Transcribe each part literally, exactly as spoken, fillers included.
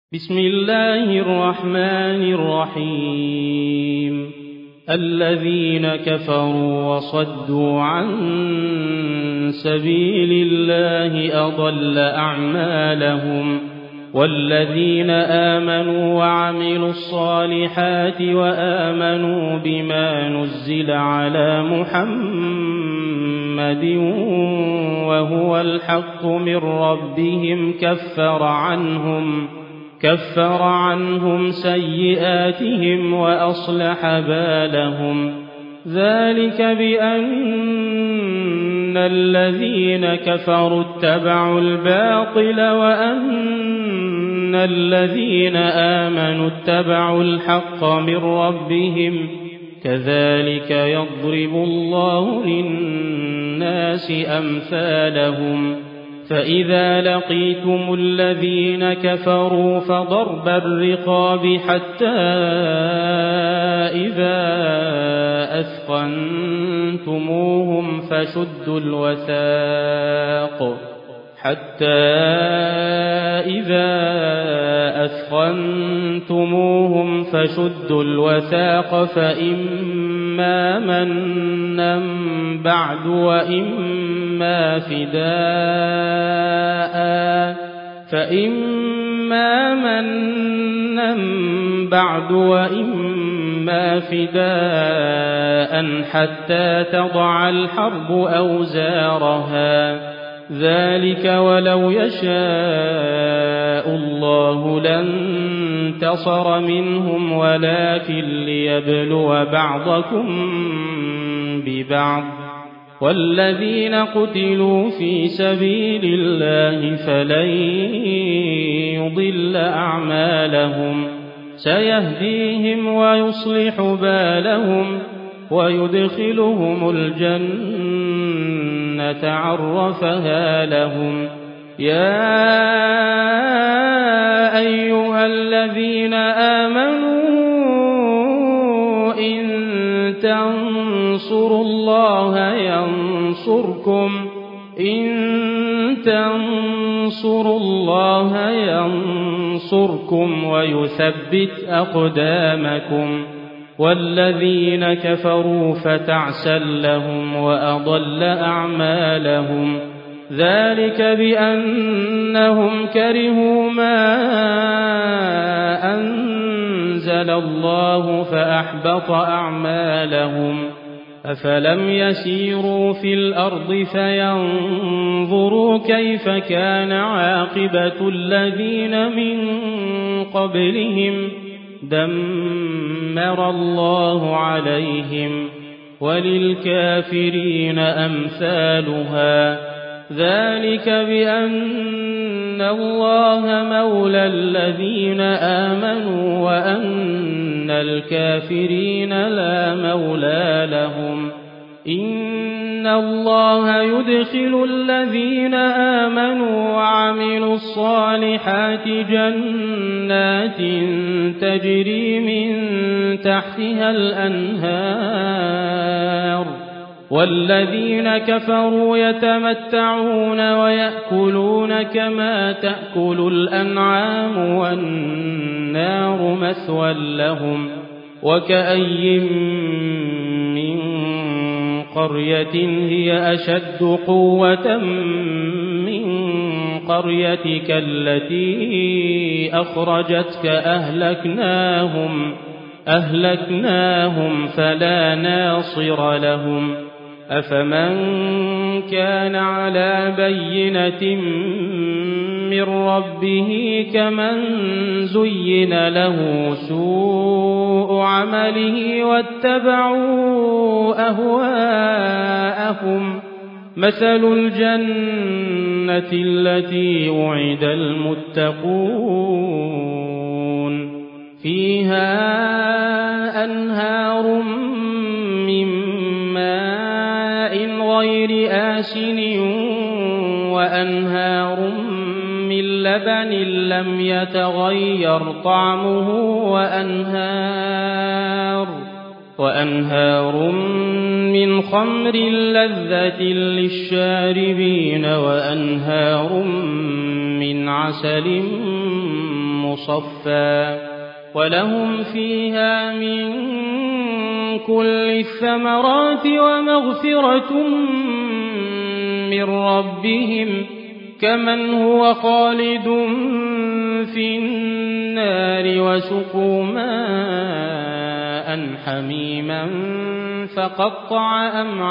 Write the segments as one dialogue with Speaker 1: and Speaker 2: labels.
Speaker 1: بسم الله الرحمن الرحيم الذين كفروا وصدوا عن سبيل الله أضل أعمالهم والذين آمنوا وعملوا الصالحات وآمنوا بما نزل على محمد وهو الحق من ربهم كفر عنهم كفر عنهم سيئاتهم وأصلح بالهم ذلك بأن الذين كفروا اتبعوا الباطل وأن الذين آمنوا اتبعوا الحق من ربهم كذلك يضرب الله للناس أمثالهم فإذا لقيتم الذين كفروا فضرب الرقاب حتى إذا أثخنتموهم فشدوا الوثاق حتى إذا أثخنتموهم فشدوا الوثاق فإما منا بعد وإما فداء فإما منا بعد وإما فداء حتى تضع الحرب أوزارها ذلك ولو يشاء الله لانتصر منهم ولكن ليبلو بعضكم ببعض والذين قتلوا في سبيل الله فلن يضل أعمالهم سيهديهم ويصلح بالهم ويدخلهم الجنة عرفها لهم يا أيها الذين آمنوا إن تنصروا الله ينصركم إن تنصروا الله ينصركم ويثبت أقدامكم والذين كفروا فتعسا لهم وأضل أعمالهم ذلك بأنهم كرهوا ما أنزل الله فأحبط أعمالهم أفلم يسيروا في الأرض فينظروا كيف كان عاقبة الذين من قبلهم دمر الله عليهم وللكافرين أمثالها ذلك بأن الله مولى الذين آمنوا وأن الكافرين لا مولى لهم إن الله يدخل الذين آمنوا وعملوا الصالحات جنات تجري من تحتها الأنهار والذين كفروا يتمتعون ويأكلون كما تأكل الأنعام والنار مثوى لهم وكأي من قرية هي أشد قوة من قريتك التي أخرجتك أهلكناهم أهلكناهم فلا ناصر لهم أفمن كان على بينة من ربه كمن زين له سوء عمله واتبعوا أهواءهم مثل الجنة التي وعد المتقون فيها أنهار من ماء غير آسن وأنهار من لبن لم يتغير طعمه وأنهار وأنهار من خمر لذة للشاربين وأنهار من عسل مصفى ولهم فيها من كل الثمرات ومغفرة من ربهم كمن هو خالد في النار وسقوا ماء حميما فقطع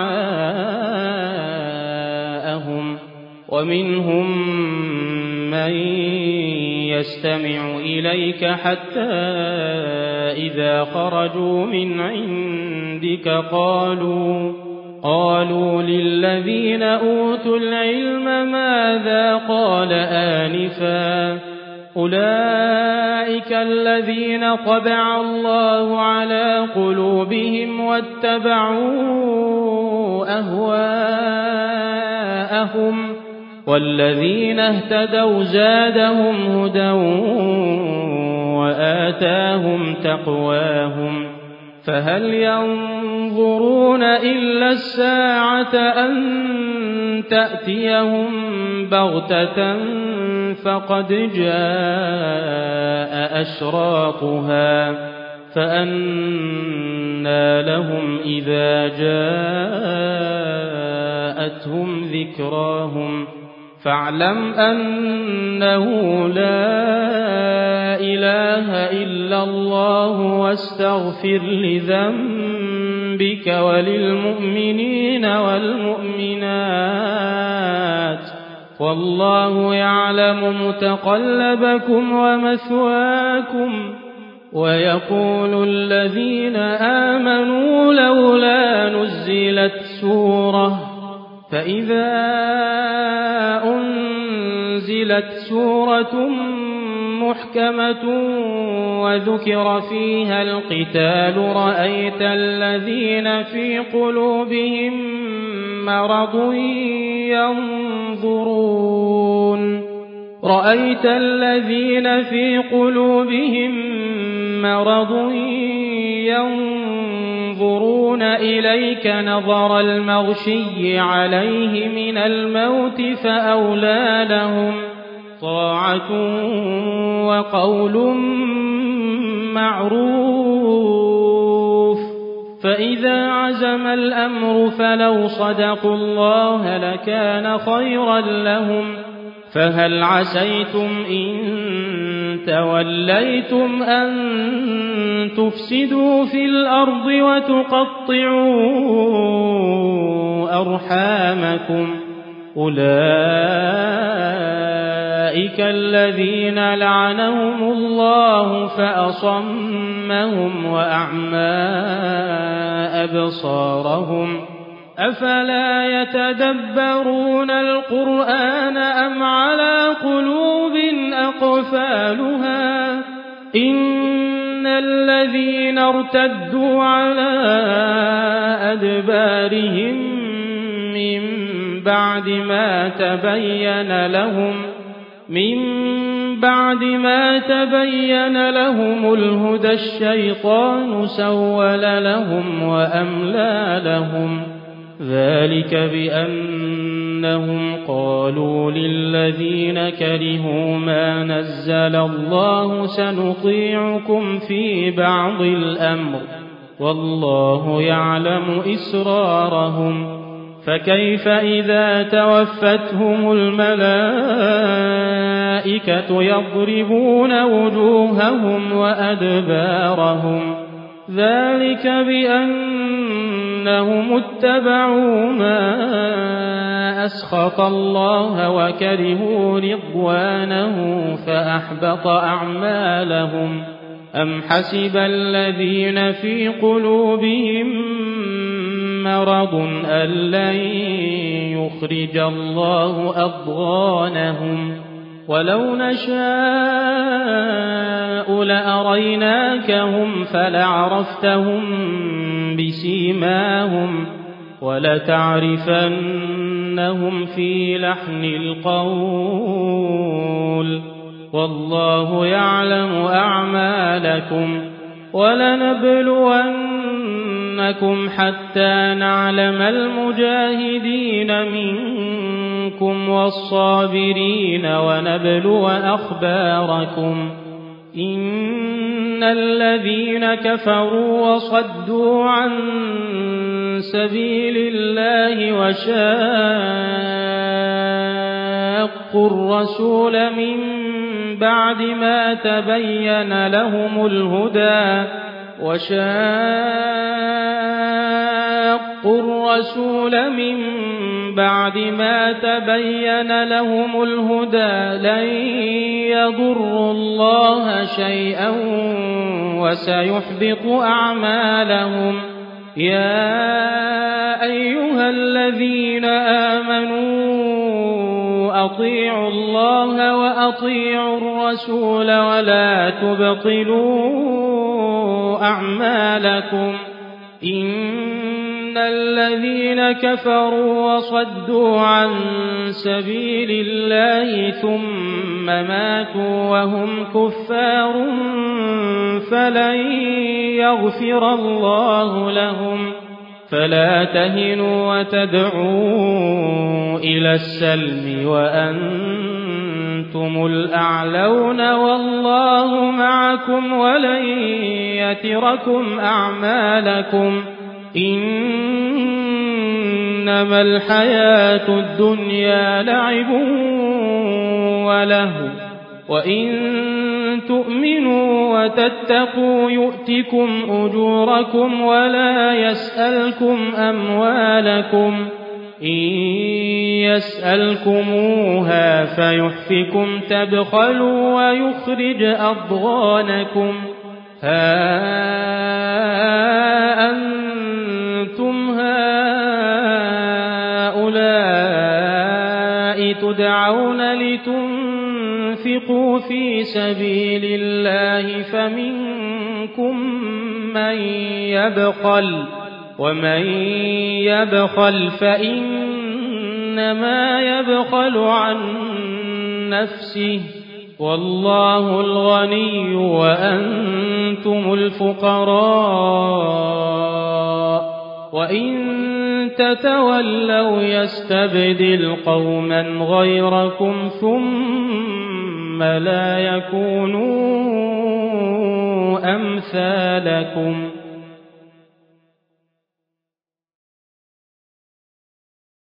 Speaker 1: أمعاءهم ومنهم من يستمع إليك حتى إذا خرجوا من عندك قالوا قالوا للذين أوتوا العلم ماذا قال آنفا أولئك الذين طبع الله على قلوبهم واتبعوا أهواءهم والذين اهتدوا زادهم هدى وآتاهم تقواهم فهل ينظرون إلا الساعة أن تأتيهم بغتة فقد جاء أشراطها فأنى لهم إذا جاءتهم ذكراهم فاعلم أنه لا إله إلا الله واستغفر لذنبك وللمؤمنين والمؤمنات والله يعلم متقلبكم ومثواكم ويقول الذين آمنوا لولا نزلت سورة فإذا أنزلت سورة محكمة وذكر فيها القتال رأيت الذين في قلوبهم مرض ينظرون رأيت الذين في قلوبهم مرض ينظرون إليك نظر المغشي عليه من الموت فأولى لهم طاعة وقول معروف فإذا عزم الأمر فلو صدقوا الله لكان خيرا لهم فهل عسيتم إن توليتم أن تفسدوا في الأرض وتقطعوا أرحامكم أولئك الذين لعنهم الله فأصمهم وأعمى أبصارهم أفلا يتدبرون القرآن أم على قلوب أقفالها إن الذين ارتدوا على أدبارهم من بعد ما تبين لهم من بعد ما تبين لهم الهدى الشيطان سول لهم وأملى لهم ذلك بأنهم قالوا للذين كرهوا ما نزل الله سنطيعكم في بعض الأمر والله يعلم إسرارهم فكيف إذا توفتهم الملائكة يضربون وجوههم وأدبارهم ذلك بأنهم اتبعوا ما أسخط الله وكرهوا رضوانه فأحبط أعمالهم أم حسب الذين في قلوبهم مرض أن لن يخرج الله أضغانهم ولو نشاء لأريناكهم فلعرفتهم بسيماهم ولتعرفنهم في لحن القول والله يعلم أعمالكم ولنبلونكم حتى نعلم المجاهدين منكم والصابرين ونبلو أخباركم إن الذين كفروا وصدوا عن سبيل الله وشاقوا الرسول من بعد ما تبين لهم الهدى وشاقوا الرسول من بعد ما تبين لهم الهدى لن يضروا الله شيئا وسيحبط أعمالهم. يا أيها الذين آمنوا أطيعوا الله وأطيعوا الرسول ولا تبطلوا أعمالكم. إن الذين كفروا وصدوا عن سبيل الله ثم ماتوا وهم كفار فلن يغفر الله لهم. فلا تهنوا وتدعوا إلى السلم وأنتم الأعلون والله معكم ولن يتركم أعمالكم. إنما الحياة الدنيا لعب ولهو وإن تؤمنوا وتتقوا يؤتكم أجوركم ولا يسألكم أموالكم. إن يسألكموها فيحفكم تبخلوا ويخرج أضغانكم. ها أنتم هؤلاء تدعون لتنفقوا في سبيل الله فمنكم من يبخل ومن يبخل فإنما يبخل عن نفسه والله الغني وأنتم الفقراء وإن تتولوا يستبدل قوما غيركم ثم لا يكونوا أمثالكم.